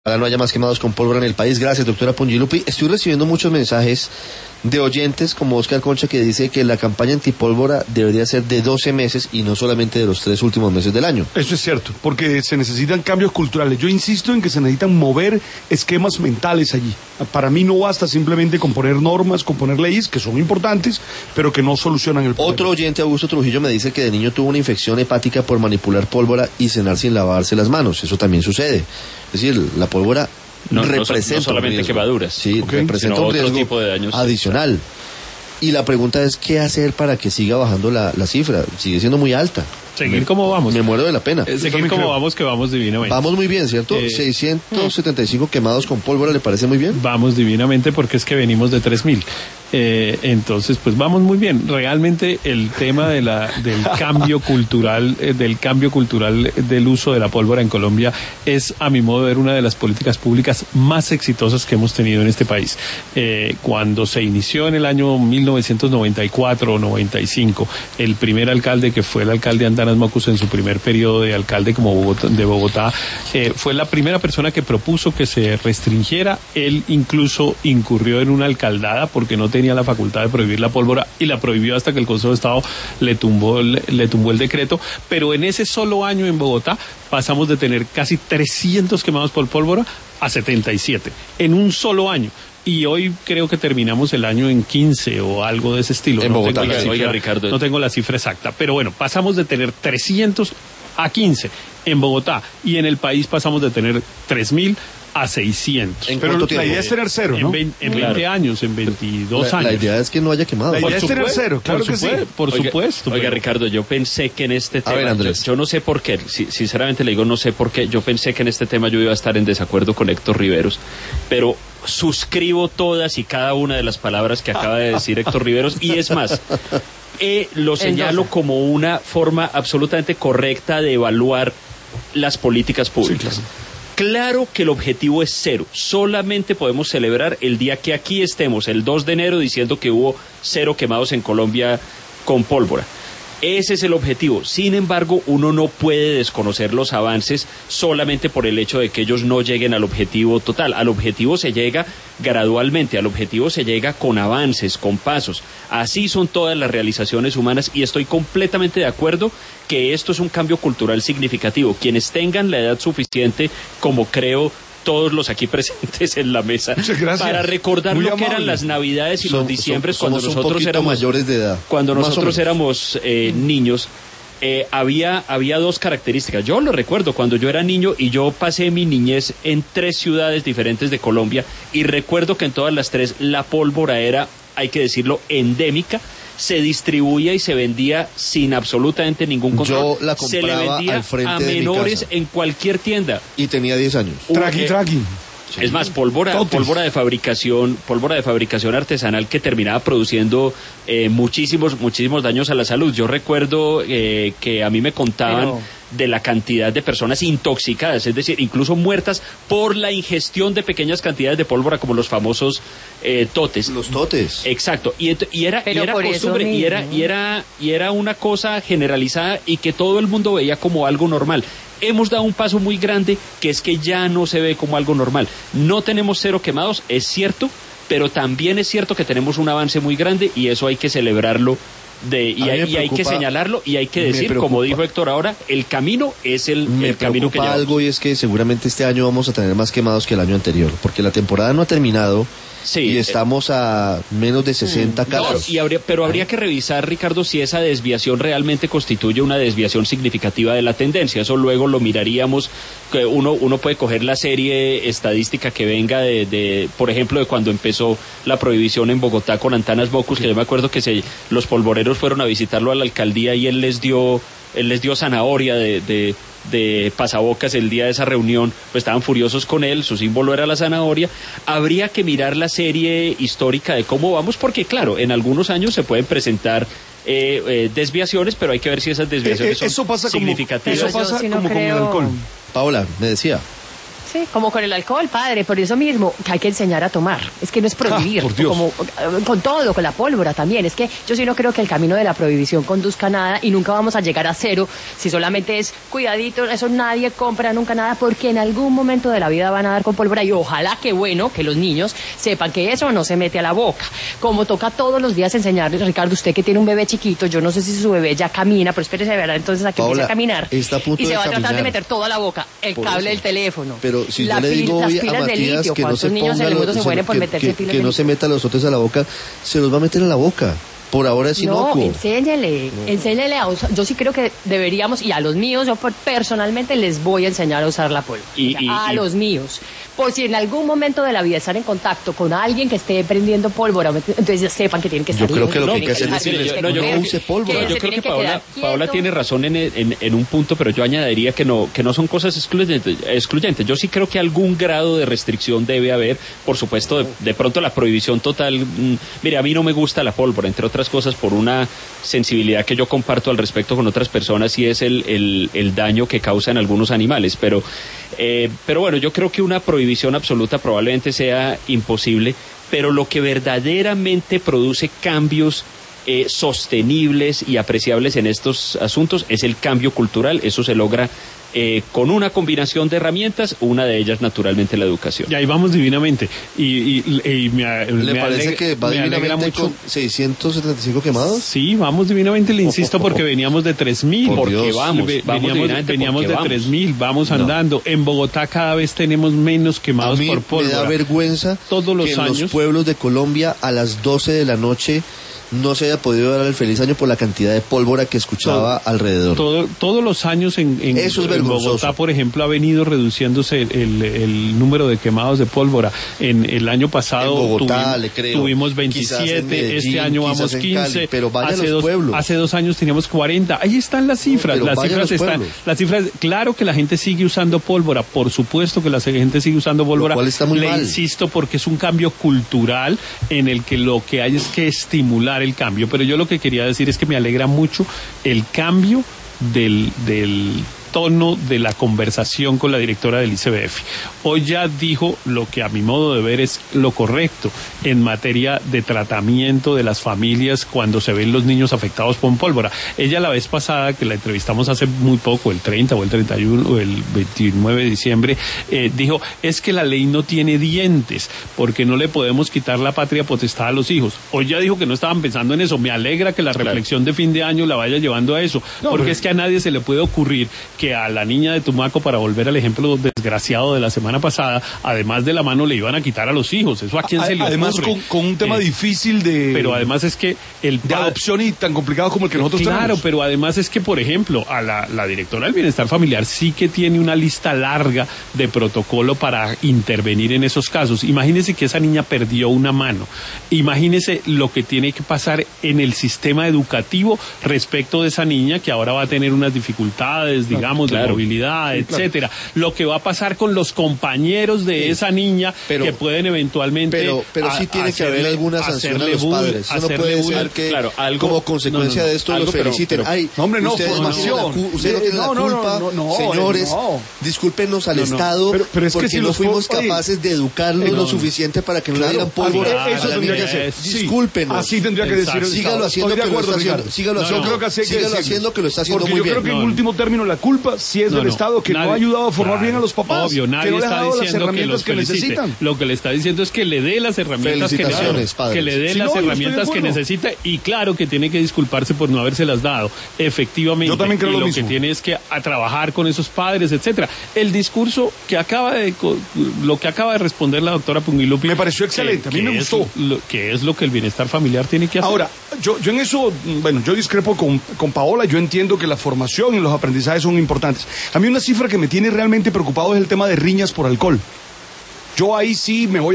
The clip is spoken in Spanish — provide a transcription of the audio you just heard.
no haya más quemados con pólvora en el país. Gracias, doctora Pongilupi. Estoy recibiendo muchos mensajes de oyentes como Oscar Concha, que dice que la campaña antipólvora debería ser de 12 meses y no solamente de los 3 últimos meses del año. Eso es cierto, porque se necesitan cambios culturales. Yo insisto en que se necesitan mover esquemas mentales allí. Para mí no basta simplemente con poner normas, con poner leyes, que son importantes, pero que no solucionan el problema. Otro oyente, Augusto Trujillo, me dice que de niño tuvo una infección hepática por manipular pólvora y cenar sin lavarse las manos. Eso también sucede. Es decir, la pólvora representa no solamente quemaduras, sí, representa un riesgo tipo de daños adicional. Y la pregunta es, ¿qué hacer para que siga bajando la cifra? Sigue siendo muy alta. Seguir como vamos. Me muero de la pena. Seguir como vamos, que vamos divinamente. Vamos muy bien, ¿cierto? 675 quemados con pólvora, ¿le parece muy bien? Vamos divinamente porque es que venimos de 3.000. Entonces, pues vamos muy bien. Realmente el tema del cambio cultural, del uso de la pólvora en Colombia es, a mi modo de ver, una de las políticas públicas más exitosas que hemos tenido en este país. Cuando se inició en el año 1994 o 95, el primer alcalde, que fue el alcalde Antanas Mocus en su primer periodo de alcalde de Bogotá, fue la primera persona que propuso que se restringiera. Él incluso incurrió en una alcaldada porque no tenía la facultad de prohibir la pólvora y la prohibió hasta que el Consejo de Estado le tumbó el decreto. Pero en ese solo año en Bogotá pasamos de tener casi 300 quemados por pólvora a 77 en un solo año. Y hoy creo que terminamos el año en 15 o algo de ese estilo. En Bogotá. Ricardo. No tengo la cifra exacta, pero bueno, pasamos de tener 300 a 15 en Bogotá, y en el país pasamos de tener 3.000 a 600. Pero la idea es tener cero, ¿no? En 20 años, en 22 años. La idea es que no haya quemados. La idea es tener cero, claro que sí. Por supuesto. Oiga, Ricardo, yo pensé que en este tema, yo no sé por qué, sinceramente le digo, no sé por qué, yo pensé que en este tema yo iba a estar en desacuerdo con Héctor Riveros, pero suscribo todas y cada una de las palabras que acaba de decir Héctor Riveros, y es más, lo señalo como una forma absolutamente correcta de evaluar las políticas públicas. Sí, claro. Claro que el objetivo es cero. Solamente podemos celebrar el día que aquí estemos, el 2 de enero, diciendo que hubo 0 quemados en Colombia con pólvora. Ese es el objetivo. Sin embargo, uno no puede desconocer los avances solamente por el hecho de que ellos no lleguen al objetivo total. Al objetivo se llega gradualmente, al objetivo se llega con avances, con pasos. Así son todas las realizaciones humanas, y estoy completamente de acuerdo que esto es un cambio cultural significativo. Quienes tengan la edad suficiente, como creo todos los aquí presentes en la mesa, para recordar lo que eran las Navidades y los diciembres cuando nosotros éramos mayores de edad. Cuando nosotros éramos niños, había 2 características. Yo lo recuerdo cuando yo era niño, y yo pasé mi niñez en 3 ciudades diferentes de Colombia, y recuerdo que en todas las 3 la pólvora era, hay que decirlo, endémica. Se distribuía y se vendía sin absolutamente ningún control. Yo la compraba, se le vendía al frente a de menores mi casa, en cualquier tienda. y tenía 10 años. Traqui. Es más, pólvora de fabricación artesanal que terminaba produciendo muchísimos daños a la salud. Yo recuerdo que a mí me contaban de la cantidad de personas intoxicadas, es decir, incluso muertas por la ingestión de pequeñas cantidades de pólvora, como los famosos totes. Los totes. Exacto. Y era costumbre, y era una cosa generalizada y que todo el mundo veía como algo normal. Hemos dado un paso muy grande, que es que ya no se ve como algo normal. No tenemos 0 quemados, es cierto, pero también es cierto que tenemos un avance muy grande, y eso hay que celebrarlo. Y hay que señalarlo, y hay que decir, como dijo Héctor ahora, el camino es el camino que llevamos. Algo, y es que seguramente este año vamos a tener más quemados que el año anterior, porque la temporada no ha terminado. Sí, y estamos a menos de 60 casos. Pero habría que revisar, Ricardo, si esa desviación realmente constituye una desviación significativa de la tendencia. Eso luego lo miraríamos. Que uno puede coger la serie estadística que venga de por ejemplo, de cuando empezó la prohibición en Bogotá con Antanas Mocus, que yo me acuerdo que los polvoreros fueron a visitarlo a la alcaldía, y él les dio zanahoria de pasabocas el día de esa reunión. Pues estaban furiosos con él, su símbolo era la zanahoria. Habría que mirar la serie histórica de cómo vamos, porque claro, en algunos años se pueden presentar desviaciones, pero hay que ver si esas desviaciones son significativas. Eso pasa como con el alcohol. Paola, me decía. Sí, como con el alcohol, padre, por eso mismo que hay que enseñar a tomar. Es que no es prohibir, por Dios. como con todo, con la pólvora también. Es que yo sí no creo que el camino de la prohibición conduzca a nada y nunca vamos a llegar a cero si solamente es cuidadito, eso nadie compra nunca nada, porque en algún momento de la vida van a dar con pólvora y ojalá que bueno que los niños sepan que eso no se mete a la boca. Como toca todos los días enseñarles, Ricardo, usted que tiene un bebé chiquito, yo no sé si su bebé ya camina, pero espérese, verá entonces a que empiece a caminar está a punto y se va a tratar caminar. de meter todo a la boca, el Por cable eso. del teléfono. Pero si yo la le digo las hoy a pilas de Matías litio, que no se ¿cuántos niños en el ponga mundo se mueren por meterse pilas que de no se litio? meta los otros a la boca, se los va a meter en la boca. Por ahora es No, inocuo. enséñele a usar. Yo sí creo que deberíamos, y a los míos, yo personalmente les voy a enseñar a usar la pólvora. A los míos. Por si en algún momento de la vida están en contacto con alguien que esté prendiendo pólvora, entonces sepan que tienen que estar Yo creo que lo que hay que hacer dejar es decirles, de no comer, use pólvora. que Yo se creo tienen que quedar Paola quietos. tiene razón en un punto, pero yo añadiría que no son cosas excluyentes. Yo sí creo que algún grado de restricción debe haber. Por supuesto, de pronto la prohibición total. Mire, a mí no me gusta la pólvora, entre otras cosas, por una sensibilidad que yo comparto al respecto con otras personas, y es el daño que causa en algunos animales. Pero bueno, yo creo que una prohibición absoluta probablemente sea imposible, pero lo que verdaderamente produce cambios sostenibles y apreciables en estos asuntos es el cambio cultural. Eso se logra con una combinación de herramientas, una de ellas naturalmente la educación. Y ahí vamos divinamente. Y ¿Le parece que va divinamente con 675 quemados? Sí, vamos divinamente, le insisto, porque veníamos de 3.000. Porque veníamos de 3.000, vamos andando. En Bogotá cada vez tenemos menos quemados por pólvora. Me da vergüenza todos los que en años los pueblos de Colombia a las 12 de la noche no se haya podido dar el feliz año por la cantidad de pólvora que escuchaba alrededor. Todos los años en Eso es vergonzoso. Bogotá, por ejemplo, ha venido reduciéndose el número de quemados de pólvora. En el año pasado en Bogotá, le creo. tuvimos Quizás 27, en Medellín, este año vamos en 15, Cali, pero vaya a los pueblos. Hace 2 años teníamos 40. Ahí están las cifras, las cifras, claro que la gente sigue usando pólvora, por supuesto que la gente sigue usando pólvora. Lo cual está muy mal. Insisto, porque es un cambio cultural en el que lo que hay es que estimular el cambio, pero yo lo que quería decir es que me alegra mucho el cambio del tono de la conversación con la directora del ICBF. Hoy ya dijo lo que a mi modo de ver es lo correcto en materia de tratamiento de las familias cuando se ven los niños afectados por pólvora. Ella la vez pasada, que la entrevistamos hace muy poco, el 30 o el 31 o el 29 de diciembre, dijo, es que la ley no tiene dientes, porque no le podemos quitar la patria potestad a los hijos. Hoy ya dijo que no estaban pensando en eso. Me alegra que la reflexión de fin de año la vaya llevando a eso, porque es que a nadie se le puede ocurrir que a la niña de Tumaco, para volver al ejemplo desgraciado de la semana pasada, además de la mano le iban a quitar a los hijos. ¿Eso a quién se le ocurre? Además con un tema difícil de... Pero además es que... de adopción y tan complicado como el que nosotros tenemos. Claro, pero además es que, por ejemplo, a la directora del Bienestar Familiar sí que tiene una lista larga de protocolo para intervenir en esos casos. Imagínese que esa niña perdió una mano. Imagínese lo que tiene que pasar en el sistema educativo respecto de esa niña, que ahora va a tener unas dificultades, digamos, de movilidad, etcétera. Lo que va a pasar con los compañeros de esa niña, que pueden eventualmente pero sí tiene que haber alguna sanción a los padres. Eso no puede ser que como consecuencia de esto los feliciten. Ay, hombre, no, ustedes formación. Ustedes no tienen la culpa, señores, discúlpenos al Estado, pero es que porque si no los fuimos capaces de educarlos lo suficiente para que no le dieran pólvora. Eso tendría que ser. Discúlpenos. Así tendría que decir. Sígalo haciendo que lo está haciendo. Sígalo haciendo que lo está haciendo muy bien. Porque yo creo que en último término la culpa sí es del Estado, que no ha ayudado a formar bien a los papás. Obvio, nadie que no les ha está dado las diciendo herramientas que necesitan. Lo que le está diciendo es que le dé las herramientas que le dé las herramientas que necesita, y claro que tiene que disculparse por no habérselas dado. Efectivamente. Yo también creo y lo que mismo. tiene es que a trabajar con esos padres, etcétera. El discurso que acaba de responder la doctora Pungilupi me pareció excelente, a mí me gustó. Que es lo que el bienestar familiar tiene que hacer. Ahora, yo en eso, bueno, yo discrepo con Paola. Yo entiendo que la formación y los aprendizajes son importantes. A mí una cifra que me tiene realmente preocupado es el tema de riñas por alcohol. Yo ahí sí me voy